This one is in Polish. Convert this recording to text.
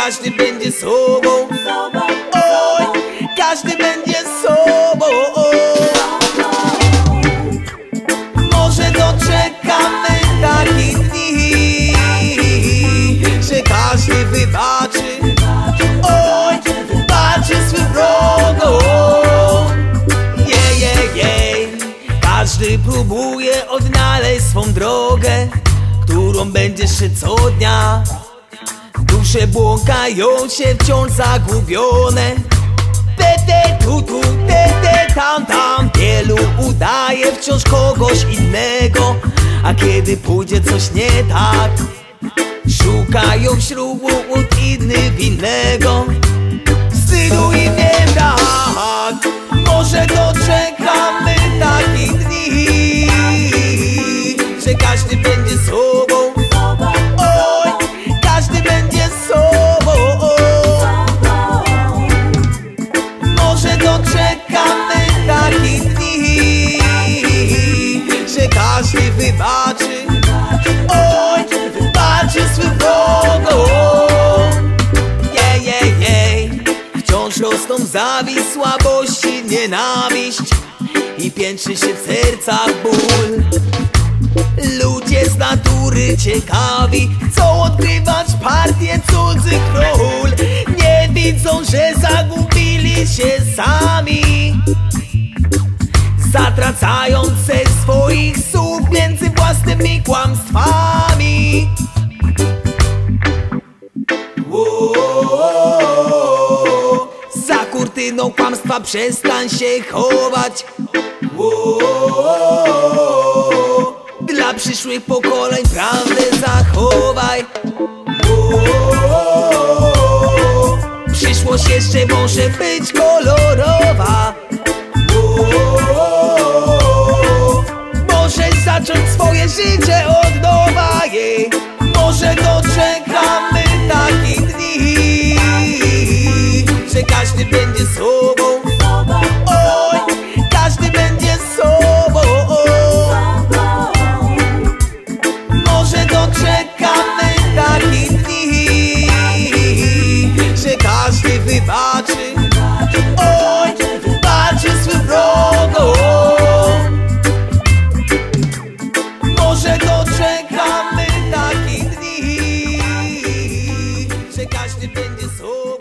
każdy będzie sobą. Oj, każdy będzie sobą. Może doczekamy takich dni, że każdy wybaczy. Oj, wybaczy swym wrogom. Jej. Każdy próbuje odnaleźć swą drogę, którą będzie szedł co dnia. Dusze błąkają się wciąż zagubione. Tu, tam. Wielu udaje wciąż kogoś innego, a kiedy pójdzie coś nie tak, szukają wśród innych winnego. Wstydu im nie brak. Może doczekamy takich dni, że każdy będzie sobą. Oj, każdy będzie sobą. Może doczekamy takich dni, że każdy wybaczy. Oj, wybaczy swym wrogom. Jej. Wciąż rosną zawiść, słabość i nienawiść i piętrzy się w sercach ból. Ludzie z natury ciekawi chcą odgrywać partię cudzych ról. Nie widzą, że zagubili się sami, zatracając se swoich słów między własnymi kłamstwami. Za kurtyną kłamstwa przestań się chować. Dla przyszłych pokoleń prawdę zachowaj. Przyszłość jeszcze może być kolorowa. Możesz zacząć swoje życie od nowa. Może doczekamy takich dni, że każdy będzie sobą. Oj, każdy będzie sobą. Może doczekamy takich dni, że każdy wybaczy. Oj, wybaczy swym wrogom. Może doczekamy takich dni, że każdy będzie sobą.